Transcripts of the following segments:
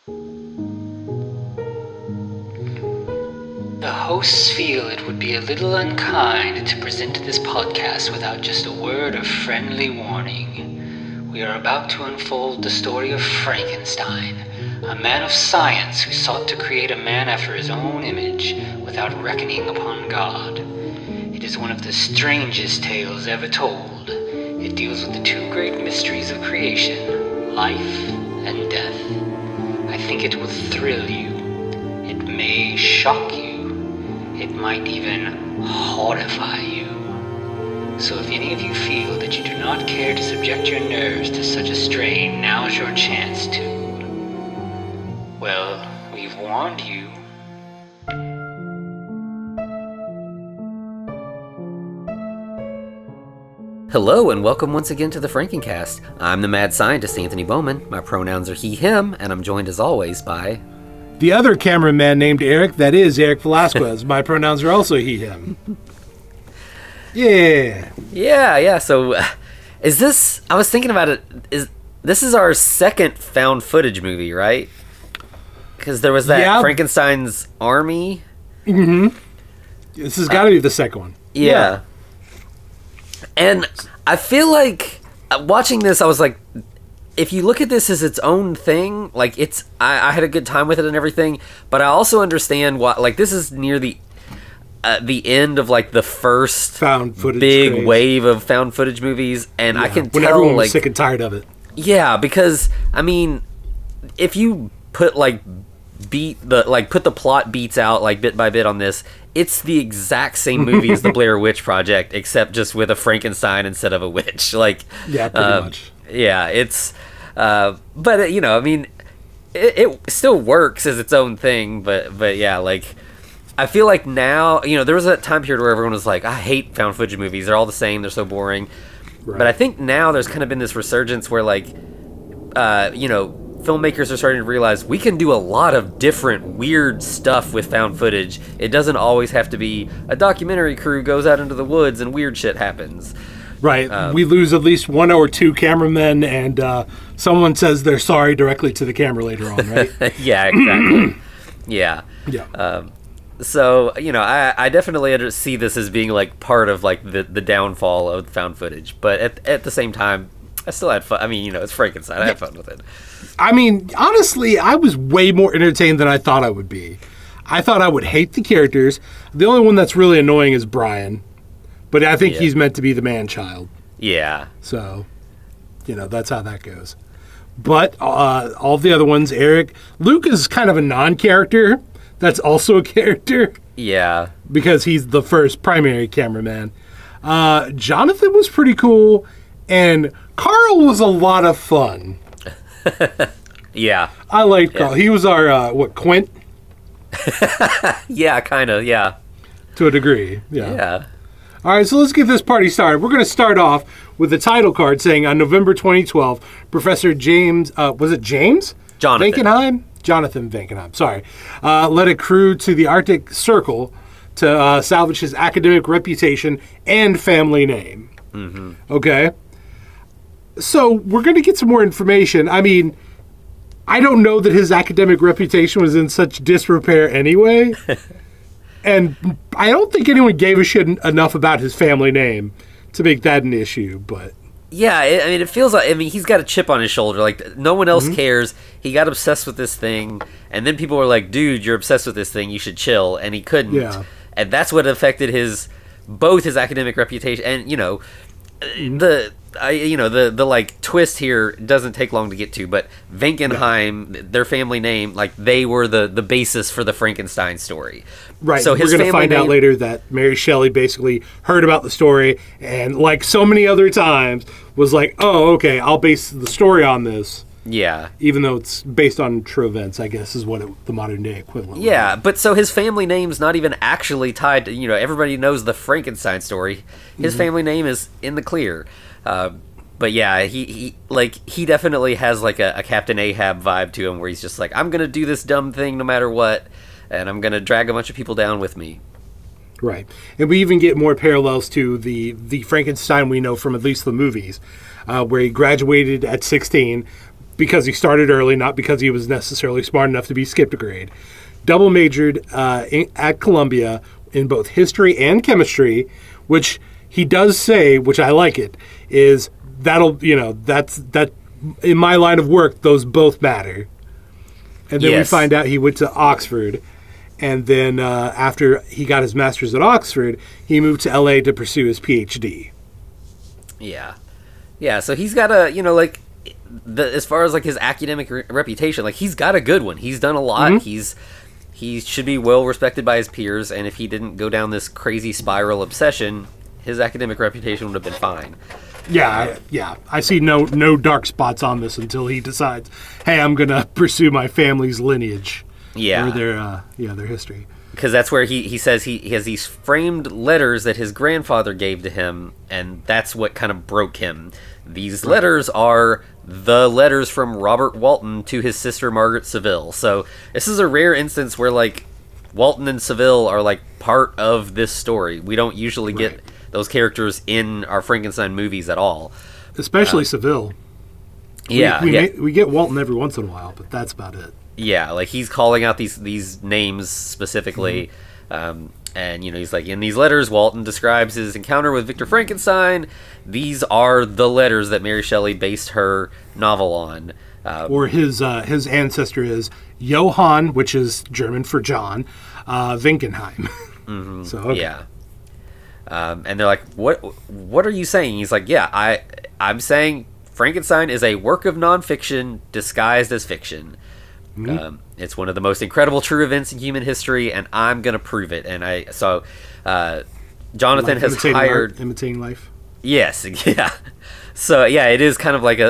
The hosts feel it would be a little unkind to present this podcast without just a word of friendly warning. We are about to unfold the story of Frankenstein, a man of science who sought to create a man after his own image without reckoning upon God. It is one of the strangest tales ever told. It deals with the two great mysteries of creation, life and death. I think it will thrill you. It may shock you. It might even horrify you. So if any of you feel that you do not care to subject your nerves to such a strain, now's your chance to. Well, we've warned you. Hello and welcome once again to the Frankencast. I'm the mad scientist Anthony Bowman. My pronouns are he, him, and I'm joined as always by... the other cameraman named Eric, that is Eric Velasquez. My pronouns are also he, him. Yeah. So, is this... I was thinking about it. This is our second found footage movie, right? Because there was that Frankenstein's Army. Mm-hmm. This has got to be the second one. Yeah. And I feel like, watching this, I was like... if you look at this as its own thing, like I had a good time with it and everything, but I also understand why. Like, this is near the end of like the first found footage big craze. Wave of found footage movies, and I can when tell everyone was like sick and tired of it. Yeah, because I mean, if you put put the plot beats out like bit by bit on this, it's the exact same movie as the Blair Witch Project, except just with a Frankenstein instead of a witch. Like, yeah, pretty much. Yeah, it's. But you know, I mean, it still works as its own thing. But yeah, like, I feel like now, you know, there was a time period where everyone was like, I hate found footage movies. They're all the same. They're so boring. Right. But I think now there's kind of been this resurgence where, like, you know, filmmakers are starting to realize we can do a lot of different weird stuff with found footage. It doesn't always have to be a documentary crew goes out into the woods and weird shit happens. Right. We lose at least one or two cameramen, and someone says they're sorry directly to the camera later on, right? Yeah, exactly. Yeah. So, you know, I definitely see this as being, like, part of, like, the downfall of found footage. But at the same time, I still had fun. I mean, you know, it's Frankenstein. I had fun with it. I mean, honestly, I was way more entertained than I thought I would be. I thought I would hate the characters. The only one that's really annoying is Brian. But I think he's meant to be the man-child. Yeah. So, you know, that's how that goes. But all the other ones, Luke is kind of a non-character. That's also a character. Yeah. Because he's the first primary cameraman. Jonathan was pretty cool. And Carl was a lot of fun. Yeah. I liked Carl. He was our, Quint? Yeah, kind of, yeah. To a degree, Yeah. All right, so let's get this party started. We're going to start off with the title card saying, on November 2012, Professor James, was it James? Jonathan Vankenheim, sorry. Led a crew to the Arctic Circle to salvage his academic reputation and family name. Mm-hmm. Okay? So we're going to get some more information. I mean, I don't know that his academic reputation was in such disrepair anyway. And I don't think anyone gave a shit enough about his family name to make that an issue, but... yeah, I mean, it feels like... I mean, he's got a chip on his shoulder. Like, no one else cares. He got obsessed with this thing, and then people were like, dude, you're obsessed with this thing. You should chill. And he couldn't. Yeah. And that's what affected both his academic reputation and, you know, the like twist here doesn't take long to get to, but Vankenheim, their family name, like they were the basis for the Frankenstein story. Right. So we're going to find out later that Mary Shelley basically heard about the story and, like so many other times, was like, oh, okay, I'll base the story on this. Yeah. Even though it's based on true events, I guess, is what the modern day equivalent yeah, but so his family name's not even actually tied to, you know, everybody knows the Frankenstein story. His family name is in the clear. But yeah, he definitely has like a Captain Ahab vibe to him where he's just like, I'm going to do this dumb thing no matter what, and I'm going to drag a bunch of people down with me. Right. And we even get more parallels to the Frankenstein we know from at least the movies, where he graduated at 16, because he started early, not because he was necessarily smart enough to be skipped a grade. Double majored at Columbia in both history and chemistry, which he does say, which I like it, is that in my line of work, those both matter. And then we find out he went to Oxford. And then after he got his master's at Oxford, he moved to LA to pursue his PhD. Yeah. Yeah, so he's got a, as far as like his academic reputation, like he's got a good one. He's done a lot. Mm-hmm. He should be well respected by his peers, and if he didn't go down this crazy spiral obsession, his academic reputation would have been fine. Yeah. I see no dark spots on this until he decides, hey, I'm going to pursue my family's lineage. Yeah. Or their history. Because that's where he says he has these framed letters that his grandfather gave to him, and that's what kind of broke him. These letters are the letters from Robert Walton to his sister Margaret Seville. So this is a rare instance where, like, Walton and Seville are, like, part of this story. We don't usually get those characters in our Frankenstein movies at all. Especially Seville. We get Walton every once in a while, but that's about it. Yeah, like he's calling out these names specifically, and he's like, in these letters, Walton describes his encounter with Victor Frankenstein. These are the letters that Mary Shelley based her novel on. Or his ancestor is Johann, which is German for John, Winkenheim. Mm-hmm. So okay. Yeah, and they're like, what are you saying? He's like, yeah, I'm saying Frankenstein is a work of nonfiction disguised as fiction. It's one of the most incredible true events in human history, and I'm going to prove it. And Jonathan like has hired... Imitating life? Yes, yeah. So, yeah, it is kind of like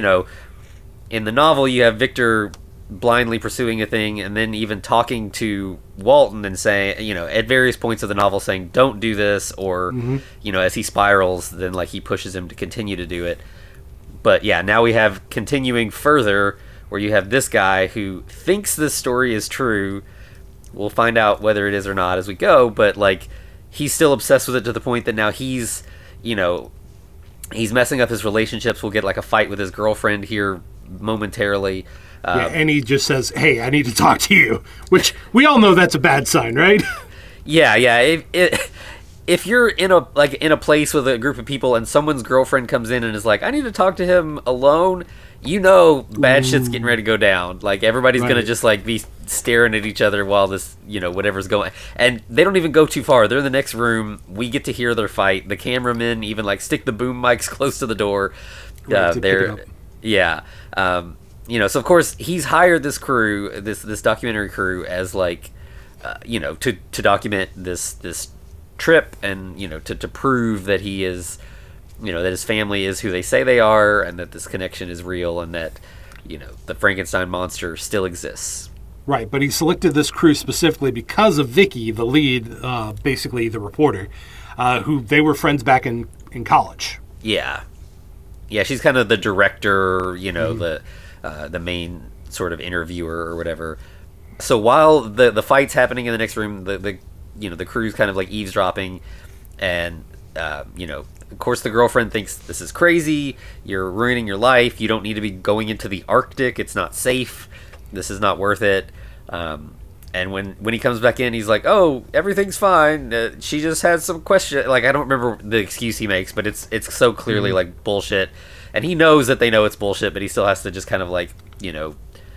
in the novel, you have Victor blindly pursuing a thing, and then even talking to Walton and saying, at various points of the novel saying, don't do this, or, as he spirals, then, like, he pushes him to continue to do it. But, yeah, now we have continuing further... where you have this guy who thinks this story is true. We'll find out whether it is or not as we go, but like he's still obsessed with it to the point that now he's messing up his relationships. We'll get like a fight with his girlfriend here momentarily. And he just says, hey, I need to talk to you, which we all know that's a bad sign, right? Yeah. If you're in a place with a group of people and someone's girlfriend comes in and is like, I need to talk to him alone, bad shit's getting ready to go down. Like, everybody's going to just, like, be staring at each other while this, whatever's going. And they don't even go too far. They're in the next room. We get to hear their fight. The cameramen even, like, stick the boom mics close to the door. Yeah. So, of course, he's hired this crew, this documentary crew, as, like, to document this trip and, to prove that he is... that his family is who they say they are, and that this connection is real, and that, the Frankenstein monster still exists. Right, but he selected this crew specifically because of Vicky, the lead, basically the reporter, who they were friends back in college. Yeah. Yeah, she's kind of the director, the main sort of interviewer or whatever. So while the fight's happening in the next room, the crew's kind of like eavesdropping, and, of course, the girlfriend thinks this is crazy. You're ruining your life. You don't need to be going into the Arctic. It's not safe. This is not worth it. And when he comes back in, he's like, "Oh, everything's fine. She just had some question." Like, I don't remember the excuse he makes, but it's so clearly like bullshit. And he knows that they know it's bullshit, but he still has to just kind of like go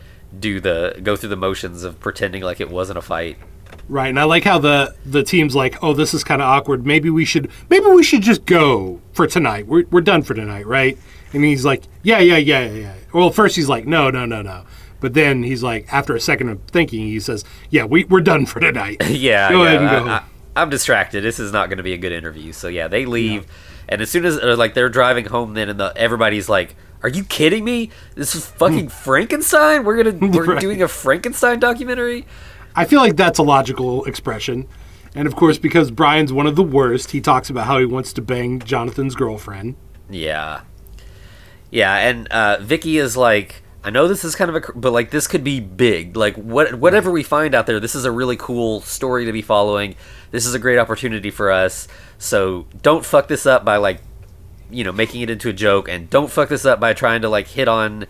through the motions of pretending like it wasn't a fight. Right, and I like how the team's like, oh, this is kind of awkward. Maybe we should just go for tonight. We're done for tonight, right? And he's like, yeah. Well, first he's like, no. But then he's like, after a second of thinking, he says, yeah, we're done for tonight. Go ahead and go. I'm distracted. This is not going to be a good interview. So yeah, they leave, and as soon as they're driving home, then everybody's like, are you kidding me? This is fucking Frankenstein. We're doing a Frankenstein documentary. I feel like that's a logical expression. And, of course, because Brian's one of the worst, he talks about how he wants to bang Jonathan's girlfriend. Yeah. Yeah, and Vicky is like, I know this is kind of but, like, this could be big. Like, whatever we find out there, this is a really cool story to be following. This is a great opportunity for us. So don't fuck this up by, like, making it into a joke. And don't fuck this up by trying to, like, hit on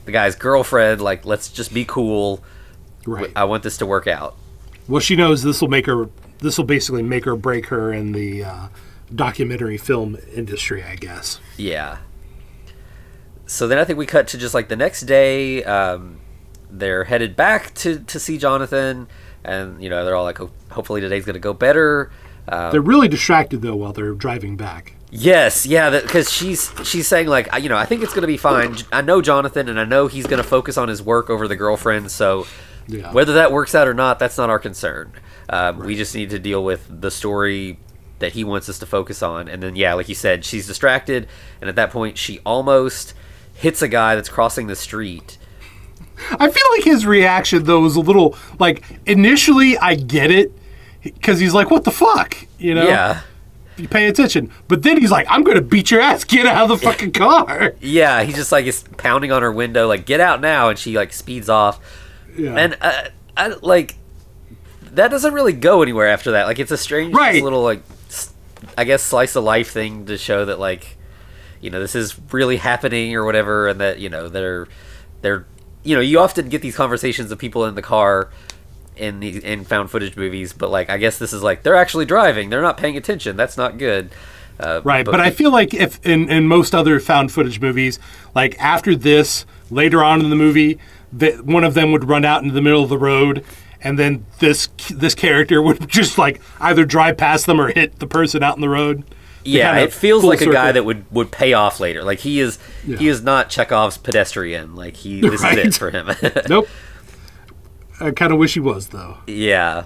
the guy's girlfriend. Like, let's just be cool. Right. I want this to work out. Well, she knows this will basically make or break her in the documentary film industry, I guess. Yeah. So then I think we cut to just like the next day. They're headed back to see Jonathan, and they're all like, hopefully today's going to go better. They're really distracted though while they're driving back. Yes, yeah, because she's saying like, I think it's going to be fine. I know Jonathan, and I know he's going to focus on his work over the girlfriend. So whether that works out or not, that's not our concern. Right. We just need to deal with the story that he wants us to focus on. And then, yeah, like you said, she's distracted, and at that point, she almost hits a guy that's crossing the street. I feel like his reaction though was a little like, initially I get it because he's like, what the fuck, Yeah. You pay attention, but then he's like, I'm gonna beat your ass, get out of the fucking car. Yeah, he just like is pounding on her window like, get out now, and she like speeds off. Yeah. And I like that doesn't really go anywhere after that. Like, it's a strange little like, I guess, slice of life thing to show that like, this is really happening or whatever, and that they're you often get these conversations of people in the car in found footage movies, but like, I guess this is like, they're actually driving, they're not paying attention, that's not good. Right, but I feel like if in most other found footage movies, like after this, later on in the movie, that one of them would run out into the middle of the road, and then this character would just like either drive past them or hit the person out in the road. Yeah, it feels like a guy that would pay off later. Like, he is not Chekhov's pedestrian. Like, this is it for him. Nope. I kind of wish he was, though. Yeah.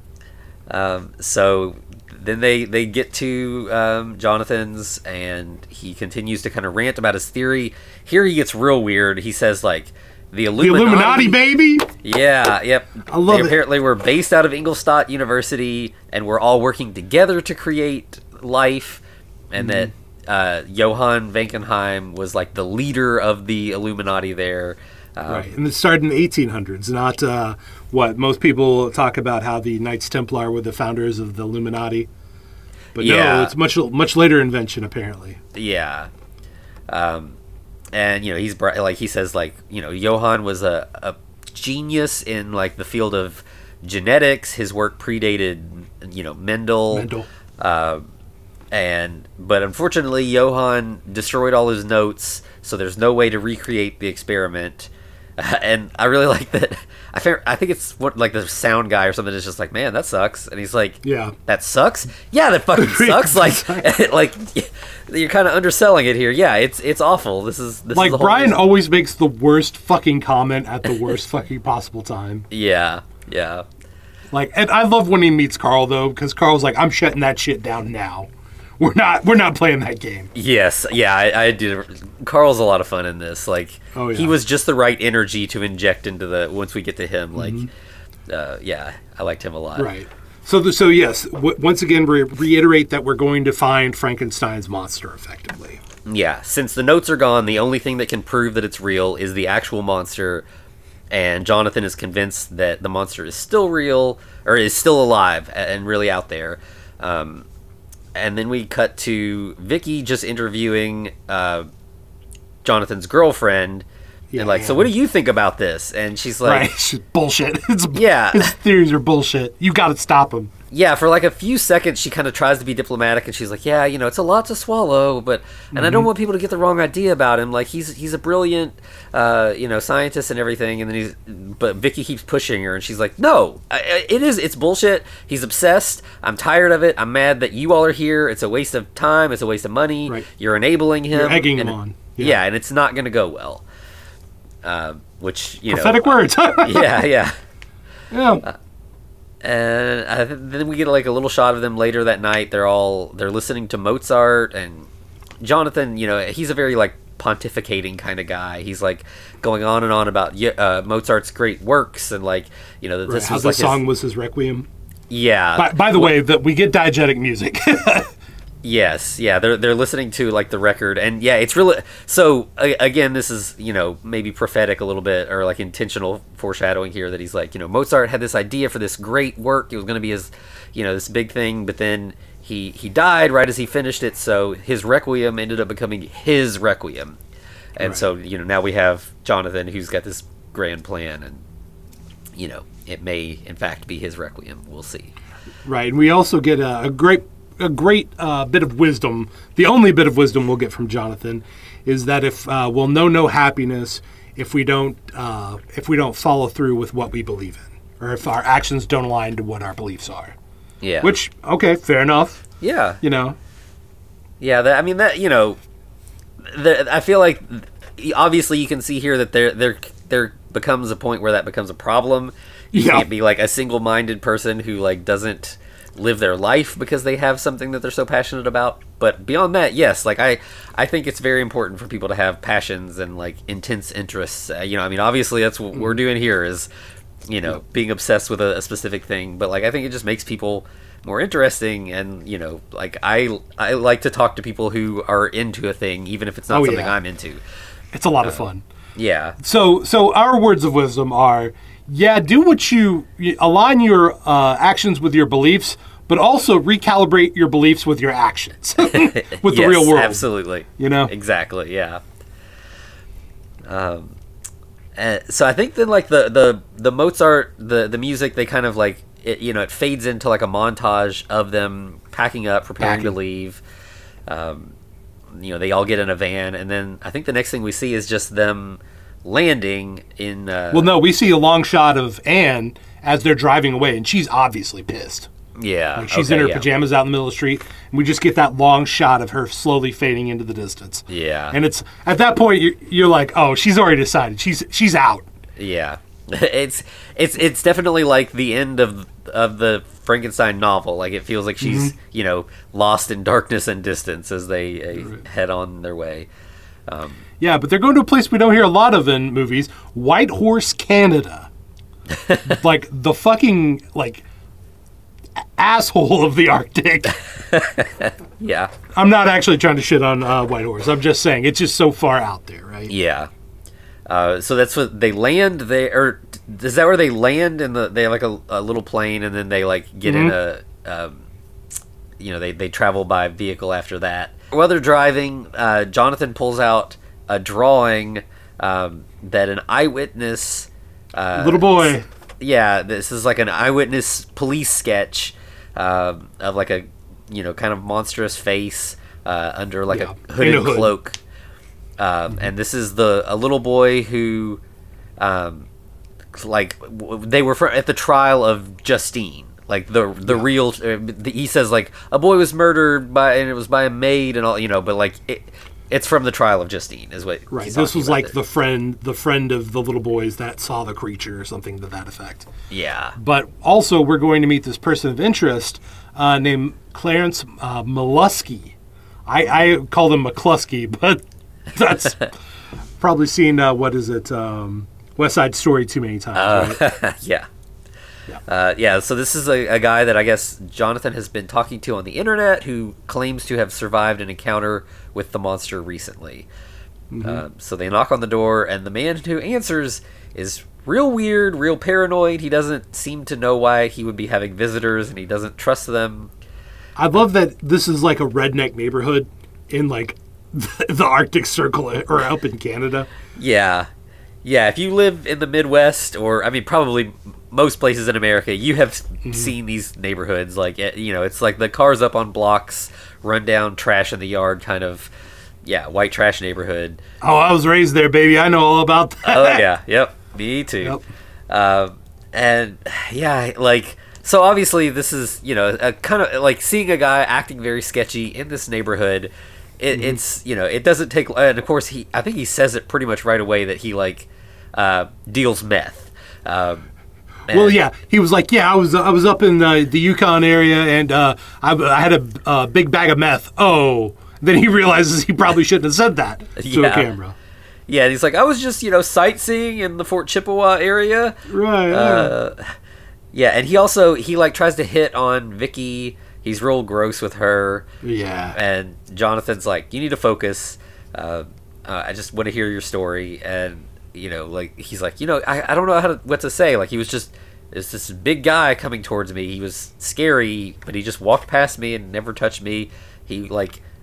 So then they get to Jonathan's, and he continues to kind of rant about his theory. Here he gets real weird. He says, like, the Illuminati, baby! Yeah, yep. I love it. Apparently we're based out of Ingolstadt University, and we're all working together to create life, and that Johann Vankenheim was, like, the leader of the Illuminati there. Right, and it started in the 1800s, not what most people talk about, how the Knights Templar were the founders of the Illuminati. But no, it's much later invention, apparently. Yeah. And, he's like, he says, like, Johann was a genius in, like, the field of genetics. His work predated, Mendel. But unfortunately, Johann destroyed all his notes, so there's no way to recreate the experiment. And I really like that. I think it's like the sound guy or something is just like, man, that sucks. And he's like, yeah, that sucks. Yeah, that fucking sucks. Like you're kind of underselling it here. Yeah, it's awful. This is like, Brian always makes the worst fucking comment at the worst fucking possible time. Yeah. Like, and I love when he meets Carl though, because Carl's like, I'm shutting that shit down now. We're not playing that game. Yes, yeah, I did. Carl's a lot of fun in this. Like, he was just the right energy to inject into once we get to him. Like, yeah, I liked him a lot. Right. So yes, once again, reiterate that we're going to find Frankenstein's monster effectively. Yeah, since the notes are gone, the only thing that can prove that it's real is the actual monster, and Jonathan is convinced that the monster is still real, or is still alive and really out there. And then we cut to Vicky just interviewing Jonathan's girlfriend. And like, so what do you think about this? And she's like... Right, bullshit. His theories are bullshit. You got to stop him. Yeah, for like a few seconds, she kind of tries to be diplomatic, and she's like, yeah, it's a lot to swallow, but... And I don't want people to get the wrong idea about him. Like, he's a brilliant, scientist and everything, and then but Vicky keeps pushing her, and she's like, no, it's bullshit. He's obsessed. I'm tired of it. I'm mad that you all are here. It's a waste of time. It's a waste of money. Right. You're enabling him. You're egging him on. Yeah, and it's not going to go well. Which, prophetic words. Yeah. Yeah. And then we get like a little shot of them later that night. They're listening to Mozart, and Jonathan, he's a very like pontificating kind of guy. He's like going on and on about Mozart's great works, and like that this how was the like song was his requiem. Yeah. By the way, that we get diegetic music. Yes, yeah, they're listening to like the record, and yeah, it's really so. Again, this is maybe prophetic a little bit, or like intentional foreshadowing here that he's like Mozart had this idea for this great work. It was going to be his this big thing, but then he died right as he finished it, so his requiem ended up becoming his requiem, And Right. so, now we have Jonathan who's got this grand plan, and it may in fact be his requiem. We'll see. Right, and we also get a great bit of wisdom. The only bit of wisdom we'll get from Jonathan is that if we'll know no happiness if we don't follow through with what we believe in, or if our actions don't align to what our beliefs are. Yeah. Which, okay, fair enough. Yeah. Yeah, I feel like obviously you can see here that there becomes a point where that becomes a problem. You Yeah. can't be like a single-minded person who like doesn't live their life because they have something that they're so passionate about. But beyond that, yes, like I think it's very important for people to have passions and like intense interests. Obviously that's what we're doing here is, being obsessed with a specific thing. But like I think it just makes people more interesting, and like I like to talk to people who are into a thing, even if it's not something yeah. I'm into. it's a lot of fun. Yeah. So our words of wisdom are, do what you align your actions with your beliefs, but also recalibrate your beliefs with your actions, with the Yes, real world. Absolutely. Exactly. Yeah. So I think then like the Mozart, the music, they kind of like it fades into like a montage of them packing up, preparing to leave. They all get in a van, and then I think the next thing we see is just them landing in. Well, no, we see a long shot of Anne as they're driving away, and she's obviously pissed. Yeah, Like she's in her pajamas out in the middle of the street, and we just get that long shot of her slowly fading into the distance. Yeah, and it's at that point you're like, oh, she's already decided. She's out. Yeah, it's definitely like the end of the Frankenstein novel. Like it feels like she's lost in darkness and distance as they head on their way. Yeah, but they're going to a place we don't hear a lot of in movies, Whitehorse, Canada. Like the fucking asshole of the Arctic. Yeah. I'm not actually trying to shit on Whitehorse. I'm just saying it's just so far out there, right? Yeah. So that's what they land there. Or is that where they land? They have like a little plane, and then they like get in they travel by vehicle after that. While they're driving, Jonathan pulls out a drawing that an eyewitness, Little boy. Yeah, this is like an eyewitness police sketch of like a kind of monstrous face under like a hooded cloak. And this is a little boy who, they were at the trial of Justine, like the real. He says like a boy was murdered and it was by a maid and all, but like it's from the trial of Justine is what. Right. This was like the friend of the little boys that saw the creature or something to that effect. Yeah. But also we're going to meet this person of interest named Clarence Mollusky. I called him McCluskey, but that's probably seen West Side Story too many times. Right? Yeah. So this is a guy that I guess Jonathan has been talking to on the internet who claims to have survived an encounter with the monster recently. So they knock on the door, and the man who answers is real weird, real paranoid. He doesn't seem to know why he would be having visitors, and he doesn't trust them. I love that this is like a redneck neighborhood in like the Arctic Circle or up in Canada. Yeah. If you live in the Midwest, or I mean probably most places in America, you have seen these neighborhoods. Like it's like the cars up on blocks, run down, trash in the yard kind of, white trash neighborhood. Oh, I was raised there, baby. I know all about that. Oh yeah, yep, me too. Yep. So obviously this is a kind of like seeing a guy acting very sketchy in this neighborhood. It's it doesn't take, and of course I think he says it pretty much right away that he deals meth. Well, yeah, he was like, I was up in the Yukon area, and I had a big bag of meth. Oh, then he realizes he probably shouldn't have said that to a camera. Yeah, and he's like, I was just sightseeing in the Fort Chippewa area. Right. And he tries to hit on Vicky. He's real gross with her. Yeah. And Jonathan's like, you need to focus. I just want to hear your story. And, he's like, I don't know what to say. Like, it's this big guy coming towards me. He was scary, but he just walked past me and never touched me. He,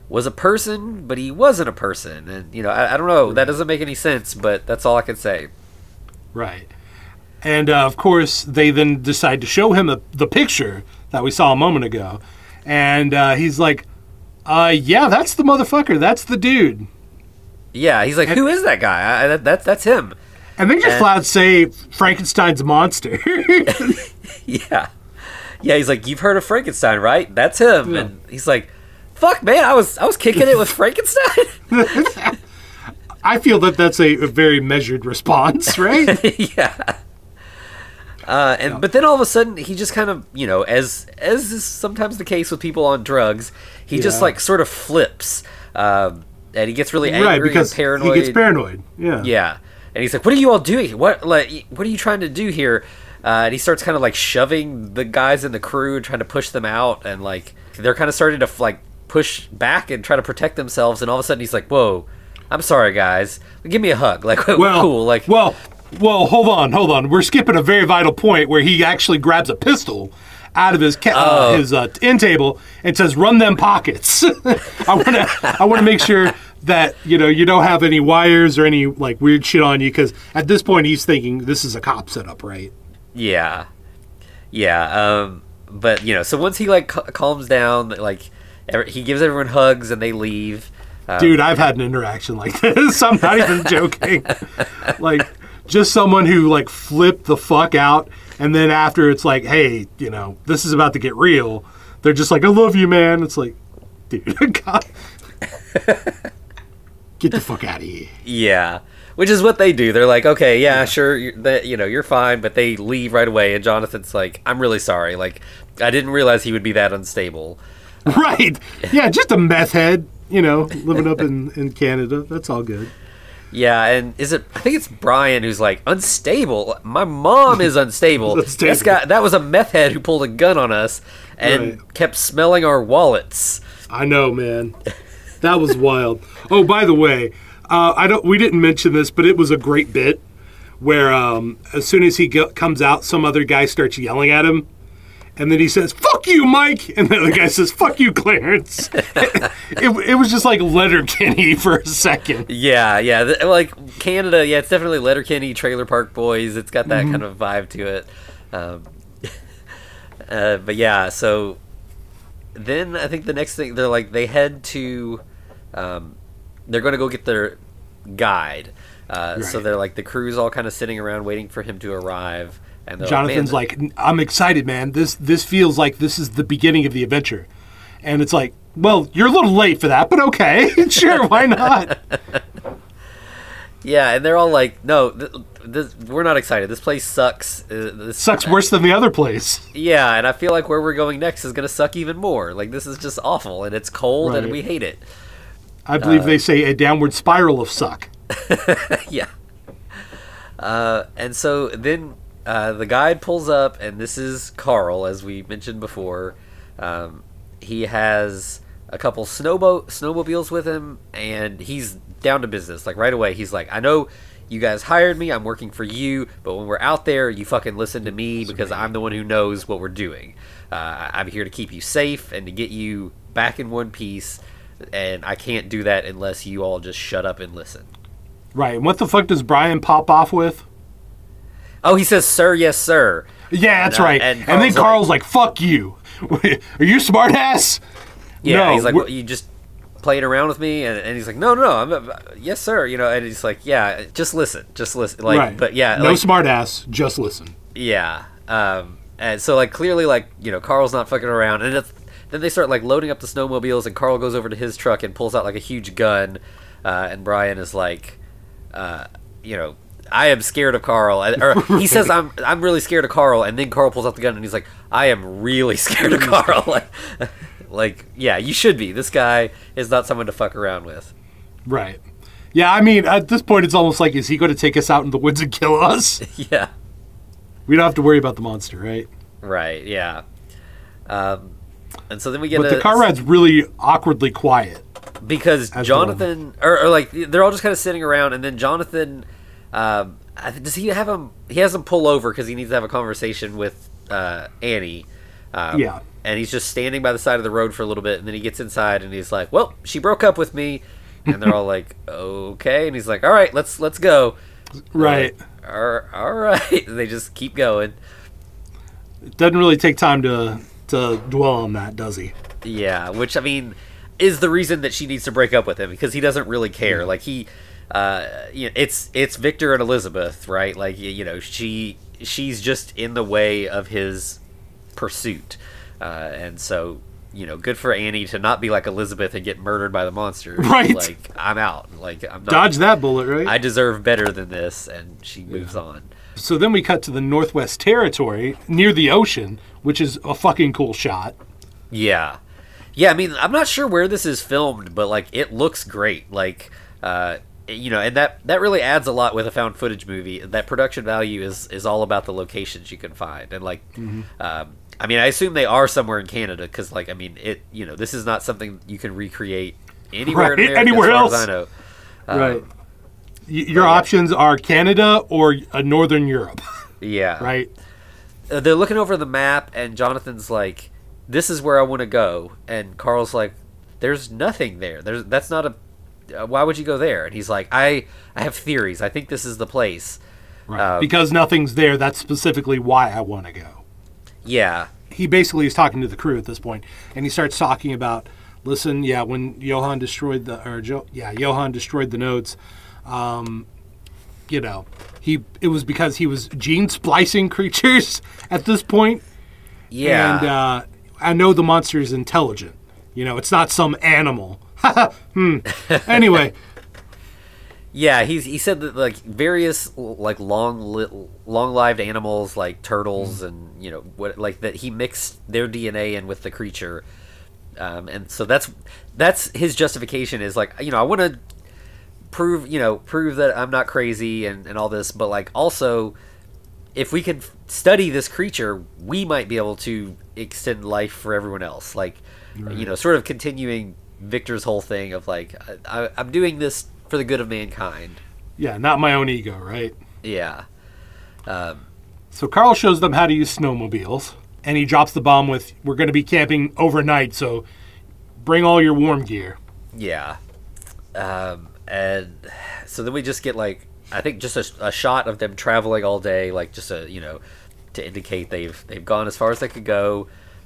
was a person, but he wasn't a person. And, you know, I don't know. That doesn't make any sense, but that's all I can say. Right. And, of course, they then decide to show him the picture that we saw a moment ago. And he's like, yeah, that's the motherfucker. That's the dude. Yeah, he's like, who is that guy? That's him. And they just flat say Frankenstein's monster. Yeah. Yeah, he's like, you've heard of Frankenstein, right? That's him. Yeah. And he's like, fuck, man, I was kicking it with Frankenstein. I feel that that's a very measured response, right? Yeah. But then all of a sudden, he just kind of, you know, as is sometimes the case with people on drugs, he just like sort of flips, and he gets really angry because and paranoid. He gets paranoid. Yeah. Yeah, and he's like, "What are you all doing? What are you trying to do here?" And he starts kind of like shoving the guys in the crew and trying to push them out, and like they're kind of starting to like push back and try to protect themselves. And all of a sudden, he's like, "Whoa, I'm sorry, guys. Give me a hug." Like, cool. Like, well, hold on. We're skipping a very vital point where he actually grabs a pistol out of his end table and says, "Run them pockets." I want to make sure that you don't have any wires or any like weird shit on you, because at this point he's thinking this is a cop setup, right? Yeah. But so once he like calms down, like he gives everyone hugs and they leave. Dude, I've had an interaction like this. I'm not even joking. Like, just someone who like flipped the fuck out, and then after it's like, hey, this is about to get real. They're just like, I love you, man. It's like, dude, God. Get the fuck out of here. Yeah. Which is what they do. They're like, okay, yeah, sure, you're fine, but they leave right away. And Jonathan's like, I'm really sorry. Like, I didn't realize he would be that unstable. Right. Yeah, just a meth head, living up in Canada. That's all good. Yeah, and I think it's Brian who's like, unstable? My mom is unstable. This guy, that was a meth head who pulled a gun on us and kept smelling our wallets. I know, man. That was wild. Oh, by the way, we didn't mention this, but it was a great bit where as soon as he comes out, some other guy starts yelling at him, and then he says, "Fuck you, Mike," and the other guy says, "Fuck you, Clarence." It was just like Letterkenny for a second. Yeah, like Canada. Yeah, it's definitely Letterkenny, Trailer Park Boys. It's got that kind of vibe to it. But yeah, so then I think the next thing they head to. They're going to go get their guide. So they're like, the crew's all kind of sitting around waiting for him to arrive. And Jonathan's like, I'm excited, man. This feels like this is the beginning of the adventure. And it's like, well, you're a little late for that, but okay. Sure, why not? Yeah, and they're all like, no, we're not excited. This place sucks. This sucks worse than the other place. Yeah, and I feel like where we're going next is going to suck even more. Like, this is just awful, and it's cold, and we hate it. I believe they say a downward spiral of suck. Yeah. And so then the guide pulls up, and this is Carl, as we mentioned before. He has a couple snowmobiles with him, and he's down to business. Like, right away, he's like, I know you guys hired me, I'm working for you, but when we're out there, you fucking listen to me because I'm the one who knows what we're doing. I'm here to keep you safe and to get you back in one piece. And I can't do that unless you all just shut up and listen. Right. And what the fuck does Brian pop off with? Oh, he says, "Sir, yes, sir." Yeah, that's right. And then Carl's like, "Fuck you. Are you smart ass?" Yeah, no, he's like, well, you just playing around with me? And he's like, no, I'm yes, sir. And he's like, yeah, just listen. Like, right. But yeah. No smart ass, just listen. Yeah. And so, like, clearly, like, Carl's not fucking around. And then they start like loading up the snowmobiles, and Carl goes over to his truck and pulls out like a huge gun, and Brian is like, I am scared of Carl, or he says I'm really scared of Carl, and then Carl pulls out the gun and he's like, I am really scared of Carl. like, yeah, you should be. This guy is not someone to fuck around with. Right. Yeah, I mean, at this point, it's almost like, is he going to take us out in the woods and kill us? Yeah. We don't have to worry about the monster, right? Right. Yeah. And so then we get. But the car ride's really awkwardly quiet because Jonathan, or like they're all just kind of sitting around, and then Jonathan, does he have him? He has him pull over because he needs to have a conversation with Annie, Yeah. And he's just standing by the side of the road for a little bit, and then he gets inside and he's like, "Well, she broke up with me," and they're all like, "Okay," and he's like, "All right, let's go." Right. All right. And they just keep going. It doesn't really take time to dwell on that, does he? Yeah, which I mean is the reason that she needs to break up with him, because he doesn't really care. Like he, it's Victor and Elizabeth, right? Like she's just in the way of his pursuit, and so good for Annie to not be like Elizabeth and get murdered by the monster. Right. Like I'm out. Like I'm not, dodge that bullet, right? I deserve better than this, and she moves on. So then we cut to the Northwest Territory near the ocean, which is a fucking cool shot. Yeah. I mean, I'm not sure where this is filmed, but like it looks great. Like, and that really adds a lot with a found footage movie. That production value is all about the locations you can find, and like, I mean, I assume they are somewhere in Canada, because like, I mean, this is not something you can recreate anywhere in America, anywhere as far else. as I know. Right. Your options are Canada or Northern Europe. Yeah. Right. They're looking over the map, and Jonathan's like, "This is where I want to go," and Carl's like, "There's nothing there. That's not a. Why would you go there?" And he's like, "I have theories. I think this is the place." Right. Because nothing's there. That's specifically why I want to go. Yeah. He basically is talking to the crew at this point, and he starts talking about, listen, when Johann destroyed Johann destroyed the notes. It was because he was gene splicing creatures at this point. Yeah. And I know the monster is intelligent. It's not some animal. Anyway. Yeah, he said that like various like long-lived animals like turtles and that he mixed their DNA in with the creature, and so that's his justification, is like I want to prove that I'm not crazy and all this, but like also if we can study this creature, we might be able to extend life for everyone else, like sort of continuing Victor's whole thing of like I'm doing this for the good of mankind. Yeah, not my own ego, right? Yeah. So Carl shows them how to use snowmobiles, and he drops the bomb with, "We're going to be camping overnight, so bring all your warm gear." Yeah. And so then we just get like, I think just a shot of them traveling all day, like just to indicate they've gone as far as they could go,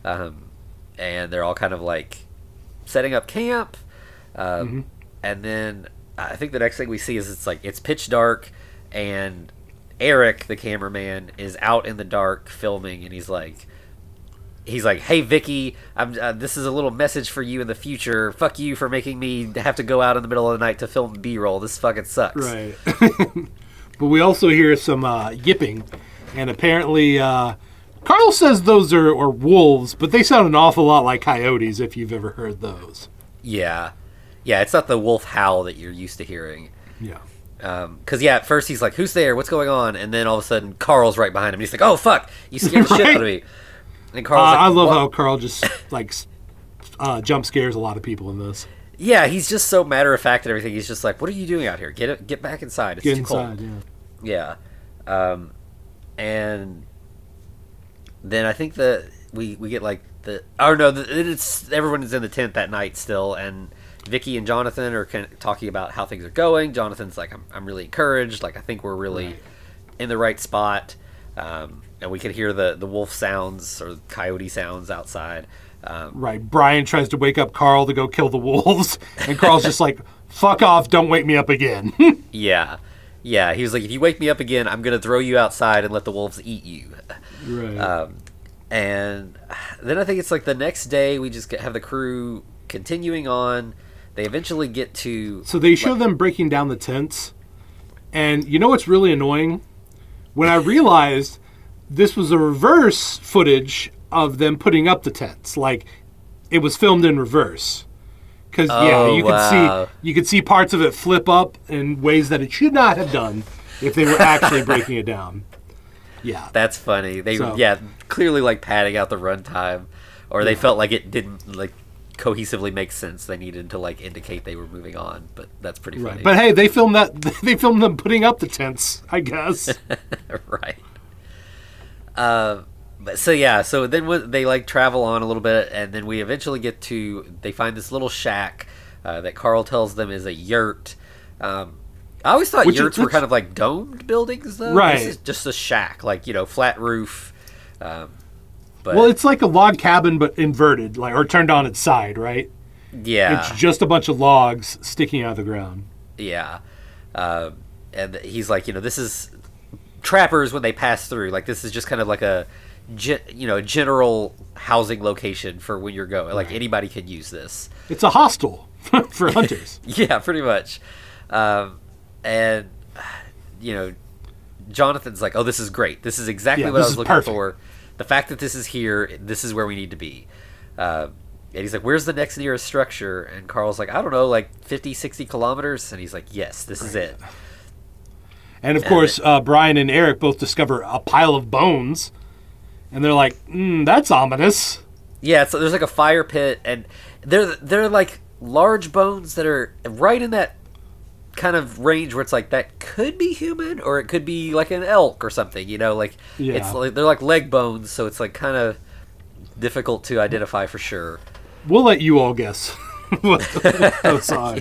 and they're all kind of like setting up camp, and then I think the next thing we see is it's pitch dark, and Eric, the cameraman, is out in the dark filming, and he's like, "Hey Vicky, this is a little message for you in the future. Fuck you for making me have to go out in the middle of the night to film B-roll. This fucking sucks." Right. But we also hear some yipping, and apparently Carl says those are wolves, but they sound an awful lot like coyotes if you've ever heard those. Yeah. Yeah, it's not the wolf howl that you're used to hearing. Yeah. Because, at first he's like, "Who's there? What's going on?" And then all of a sudden, Carl's right behind him. He's like, "Oh, fuck! You scared the shit out of me." And Carl's like, I love "What?" how Carl just, jump scares a lot of people in this. Yeah, he's just so matter-of-fact and everything. He's just like, "What are you doing out here? Get back inside. It's Get too inside, cold." yeah. Yeah. And then I think that we get, like, everyone is in the tent that night still, and Vicky and Jonathan are talking about how things are going. Jonathan's like, I'm really encouraged. Like, I think we're really in the right spot. And we can hear the wolf sounds or coyote sounds outside. Right. Brian tries to wake up Carl to go kill the wolves, and Carl's just like, "Fuck off, don't wake me up again." Yeah. Yeah, he was like, "If you wake me up again, I'm going to throw you outside and let the wolves eat you." Right. And then I think it's like the next day we just have the crew continuing on. They eventually get to... So they show them breaking down the tents. And you know what's really annoying? When I realized this was a reverse footage of them putting up the tents. Like, it was filmed in reverse. Because, you could see parts of it flip up in ways that it should not have done if they were actually breaking it down. Yeah. That's funny. They clearly like padding out the runtime, or they felt like it didn't like cohesively make sense. They needed to like indicate they were moving on, but that's pretty funny. Right. But hey, they filmed them putting up the tents, I guess. Right. But so then they like travel on a little bit, and then we eventually they find this little shack that Carl tells them is a yurt. I always thought yurts were kind of like domed buildings, though. Right. This is just a shack, like, flat roof. But well, it's like a log cabin, but inverted, like, or turned on its side, right? yeah, It's just a bunch of logs sticking out of the ground. yeah. And he's like, this is trappers when they pass through. Like, this is just kind of like a general housing location for when you're going. Like, anybody could use this. It's a hostel for hunters. Yeah, pretty much. And Jonathan's like, oh, this is great. This is exactly what I was looking for. The fact that this is here, this is where we need to be. And he's like, where's the next nearest structure? And Carl's like, I don't know, like 50, 60 kilometers. And he's like, yes, this is it. And of course, Brian and Eric both discover a pile of bones. And they're like, that's ominous. Yeah, so there's like a fire pit, and they're like large bones that are right in that kind of range where it's like that could be human, or it could be like an elk or something. Like it's like they're like leg bones, so it's like kind of difficult to identify for sure. We'll let you all guess what those are.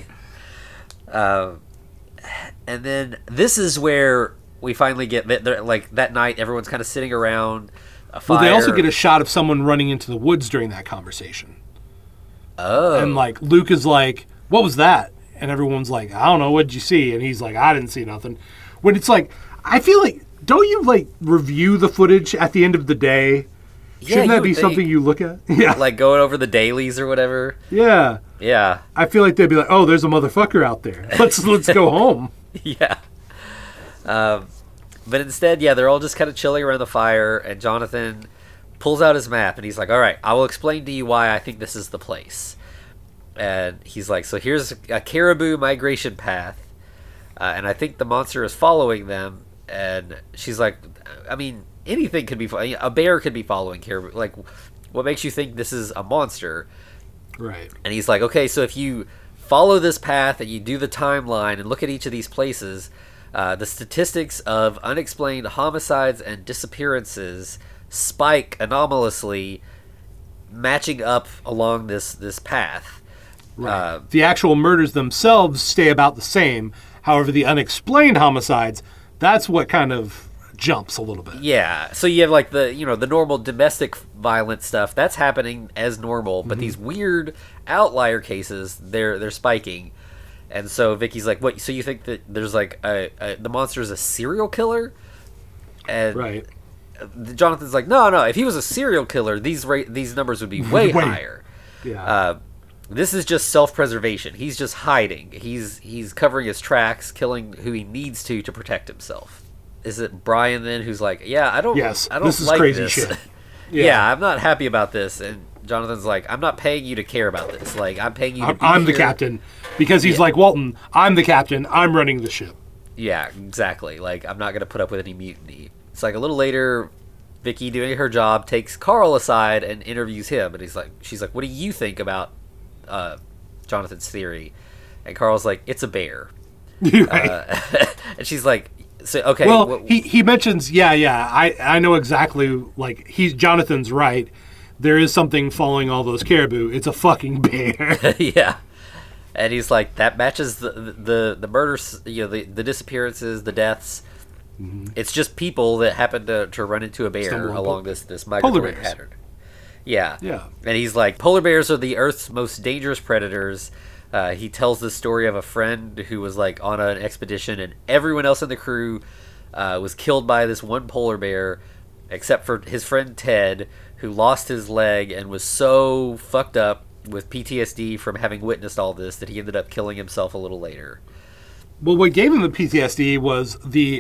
And then this is where we finally get like that night. Everyone's kind of sitting around a fire. Well, they also get a shot of someone running into the woods during that conversation. Oh, and like Luke is like, "What was that?" And everyone's like, "I don't know. What'd you see?" And he's like, "I didn't see nothing." When it's like, I feel like, don't you like review the footage at the end of the day? Shouldn't that be something you look at? Yeah, like going over the dailies or whatever. Yeah, yeah. I feel like they'd be like, "Oh, there's a motherfucker out there. Let's go home." Yeah. But instead, they're all just kind of chilling around the fire, and Jonathan pulls out his map, and he's like, all right, I will explain to you why I think this is the place. And he's like, so here's a caribou migration path, and I think the monster is following them. And she's like, I mean, anything could be, a bear could be following caribou. Like, what makes you think this is a monster? Right. And he's like, okay, so if you follow this path and you do the timeline and look at each of these places, the statistics of unexplained homicides and disappearances spike anomalously, matching up along this path. Right. The actual murders themselves stay about the same. However, the unexplained homicides, that's what kind of jumps a little bit. Yeah. So you have like the normal domestic violence stuff that's happening as normal, but these weird outlier cases, they're spiking. And so Vicky's like, "What? So you think that there's like the monster's a serial killer?" And right. Jonathan's like, "No. If he was a serial killer, these numbers would be way higher." Yeah. This is just self-preservation. He's just hiding. He's covering his tracks, killing who he needs to protect himself. Is it Brian then who's like, "Yeah, I don't this is like crazy this. shit." Yeah, I'm not happy about this." And Jonathan's like, "I'm not paying you to care about this. Like, I'm paying you to be I'm the here." captain. Because he's like, Walton, I'm the captain. I'm running the ship. Yeah, exactly. Like, I'm not going to put up with any mutiny. It's like a little later, Vicky, doing her job, takes Carl aside and interviews him. And she's like, what do you think about Jonathan's theory? And Carl's like, it's a bear. Right. And she's like, so, okay. Well, he mentions, I know exactly, like, Jonathan's right. There is something following all those caribou. It's a fucking bear. Yeah. And he's like, that matches the murders, the disappearances, the deaths. Mm-hmm. It's just people that happen to run into a bear along this migratory pattern. Yeah. Yeah. And he's like, polar bears are the Earth's most dangerous predators. He tells the story of a friend who was like on an expedition, and everyone else in the crew was killed by this one polar bear, except for his friend Ted, who lost his leg and was so fucked up with PTSD from having witnessed all this that he ended up killing himself a little later. Well, what gave him the PTSD was